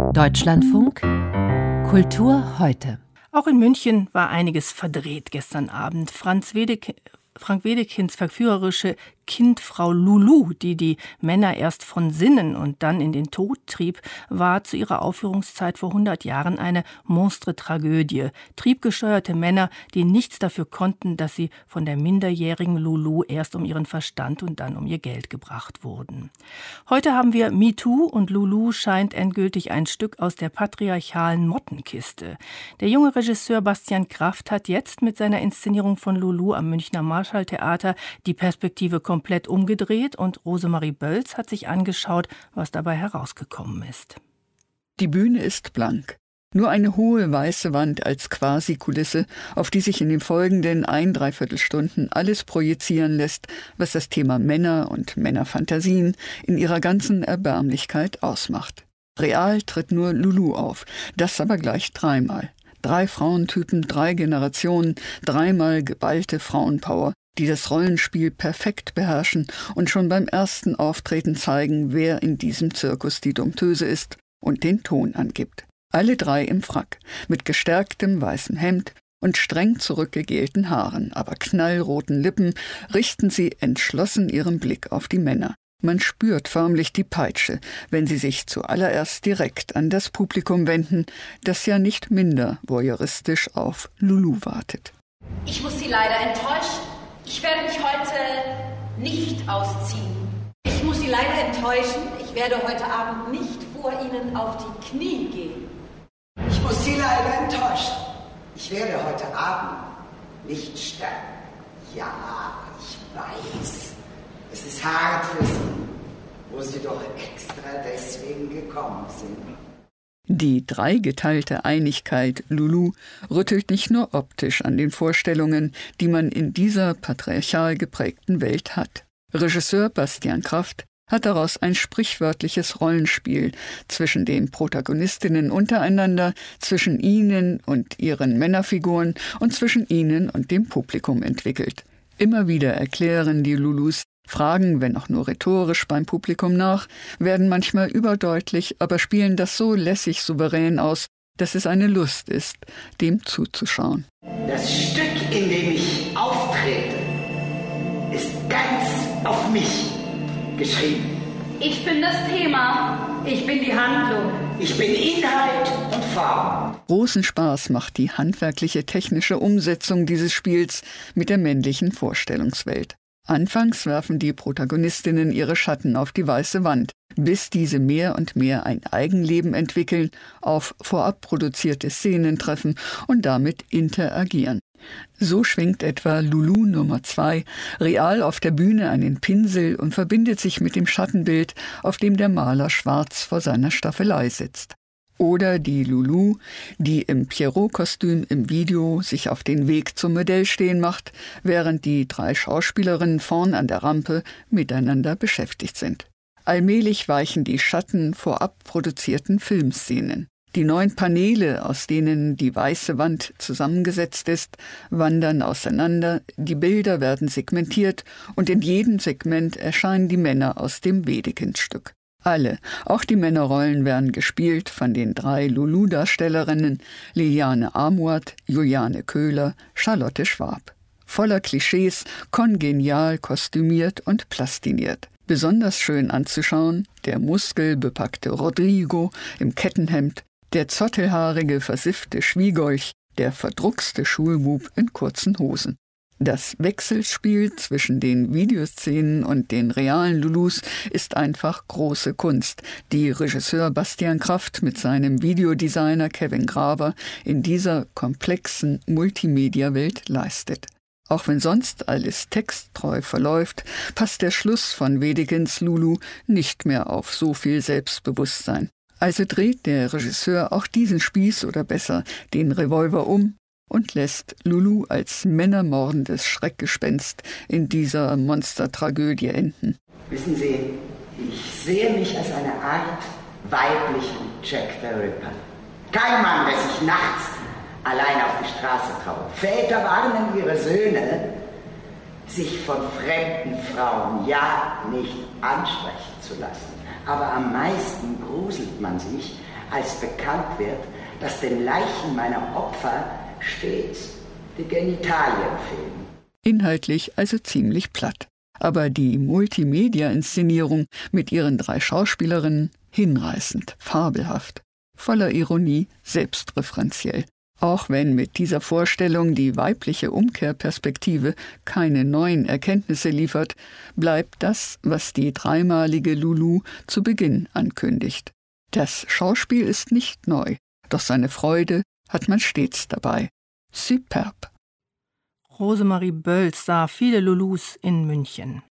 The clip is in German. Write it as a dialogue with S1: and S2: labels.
S1: Deutschlandfunk Kultur heute.
S2: Auch in München war einiges verdreht gestern Abend. Frank Wedekinds verführerische Kindfrau Lulu, die die Männer erst von Sinnen und dann in den Tod trieb, war zu ihrer Aufführungszeit vor 100 Jahren eine monstre Tragödie. Triebgesteuerte Männer, die nichts dafür konnten, dass sie von der minderjährigen Lulu erst um ihren Verstand und dann um ihr Geld gebracht wurden. Heute haben wir MeToo und Lulu scheint endgültig ein Stück aus der patriarchalen Mottenkiste. Der junge Regisseur Bastian Kraft hat jetzt mit seiner Inszenierung von Lulu am Münchner Marschalltheater die Perspektive komplett umgedreht und Rosemarie Bölz hat sich angeschaut, was dabei herausgekommen ist.
S3: Die Bühne ist blank. Nur eine hohe weiße Wand als Quasi-Kulisse, auf die sich in den folgenden 1,75 Stunden alles projizieren lässt, was das Thema Männer und Männerfantasien in ihrer ganzen Erbärmlichkeit ausmacht. Real tritt nur Lulu auf, das aber gleich 3-mal. 3 Frauentypen, 3 Generationen, 3-mal geballte Frauenpower, die das Rollenspiel perfekt beherrschen und schon beim ersten Auftreten zeigen, wer in diesem Zirkus die Dompteuse ist und den Ton angibt. Alle 3 im Frack, mit gestärktem weißem Hemd und streng zurückgegelten Haaren, aber knallroten Lippen richten sie entschlossen ihren Blick auf die Männer. Man spürt förmlich die Peitsche, wenn sie sich zuallererst direkt an das Publikum wenden, das ja nicht minder voyeuristisch auf Lulu wartet.
S4: Ich muss Sie leider enttäuschen. Ich werde mich heute nicht ausziehen. Ich muss Sie leider enttäuschen. Ich werde heute Abend nicht vor Ihnen auf die Knie gehen.
S5: Ich muss Sie leider enttäuschen. Ich werde heute Abend nicht sterben. Ja, ich weiß. Es ist hart für Sie, wo Sie doch extra deswegen gekommen sind.
S3: Die dreigeteilte Einigkeit Lulu rüttelt nicht nur optisch an den Vorstellungen, die man in dieser patriarchal geprägten Welt hat. Regisseur Bastian Kraft hat daraus ein sprichwörtliches Rollenspiel zwischen den Protagonistinnen untereinander, zwischen ihnen und ihren Männerfiguren und zwischen ihnen und dem Publikum entwickelt. Immer wieder erklären die Lulus, fragen, wenn auch nur rhetorisch beim Publikum nach, werden manchmal überdeutlich, aber spielen das so lässig souverän aus, dass es eine Lust ist, dem zuzuschauen.
S5: Das Stück, in dem ich auftrete, ist ganz auf mich geschrieben.
S4: Ich bin das Thema. Ich bin die Handlung.
S5: Ich bin Inhalt und Form.
S3: Großen Spaß macht die handwerkliche technische Umsetzung dieses Spiels mit der männlichen Vorstellungswelt. Anfangs werfen die Protagonistinnen ihre Schatten auf die weiße Wand, bis diese mehr und mehr ein Eigenleben entwickeln, auf vorab produzierte Szenen treffen und damit interagieren. So schwingt etwa Lulu Nummer 2 real auf der Bühne einen Pinsel und verbindet sich mit dem Schattenbild, auf dem der Maler schwarz vor seiner Staffelei sitzt. Oder die Lulu, die im Pierrot-Kostüm im Video sich auf den Weg zum Modell stehen macht, während die 3 Schauspielerinnen vorn an der Rampe miteinander beschäftigt sind. Allmählich weichen die Schatten vorab produzierten Filmszenen. Die 9 Paneele, aus denen die weiße Wand zusammengesetzt ist, wandern auseinander, die Bilder werden segmentiert und in jedem Segment erscheinen die Männer aus dem Wedekind-Stück. Alle, auch die Männerrollen, werden gespielt von den 3 Lulu-Darstellerinnen Liliane Amuat, Juliane Köhler, Charlotte Schwab. Voller Klischees, kongenial kostümiert und plastiniert. Besonders schön anzuschauen der muskelbepackte Rodrigo im Kettenhemd, der zottelhaarige, versiffte Schwiegolch, der verdruckste Schulbub in kurzen Hosen. Das Wechselspiel zwischen den Videoszenen und den realen Lulus ist einfach große Kunst, die Regisseur Bastian Kraft mit seinem Videodesigner Kevin Graber in dieser komplexen Multimedia-Welt leistet. Auch wenn sonst alles texttreu verläuft, passt der Schluss von Wedekinds Lulu nicht mehr auf so viel Selbstbewusstsein. Also dreht der Regisseur auch diesen Spieß oder besser den Revolver um und lässt Lulu als männermordendes Schreckgespenst in dieser Monstertragödie enden.
S5: Wissen Sie, ich sehe mich als eine Art weiblichen Jack the Ripper. Kein Mann, der sich nachts allein auf die Straße traut. Väter warnen ihre Söhne, sich von fremden Frauen ja nicht ansprechen zu lassen. Aber am meisten gruselt man sich, als bekannt wird, dass den Leichen meiner Opfer stets die Genitalien fehlen.
S3: Inhaltlich also ziemlich platt. Aber die Multimedia-Inszenierung mit ihren 3 Schauspielerinnen hinreißend, fabelhaft, voller Ironie, selbstreferenziell. Auch wenn mit dieser Vorstellung die weibliche Umkehrperspektive keine neuen Erkenntnisse liefert, bleibt das, was die dreimalige Lulu zu Beginn ankündigt. Das Schauspiel ist nicht neu, doch seine Freude hat man stets dabei. Superb.
S2: Rosemarie Bölz sah viele Lulus in München.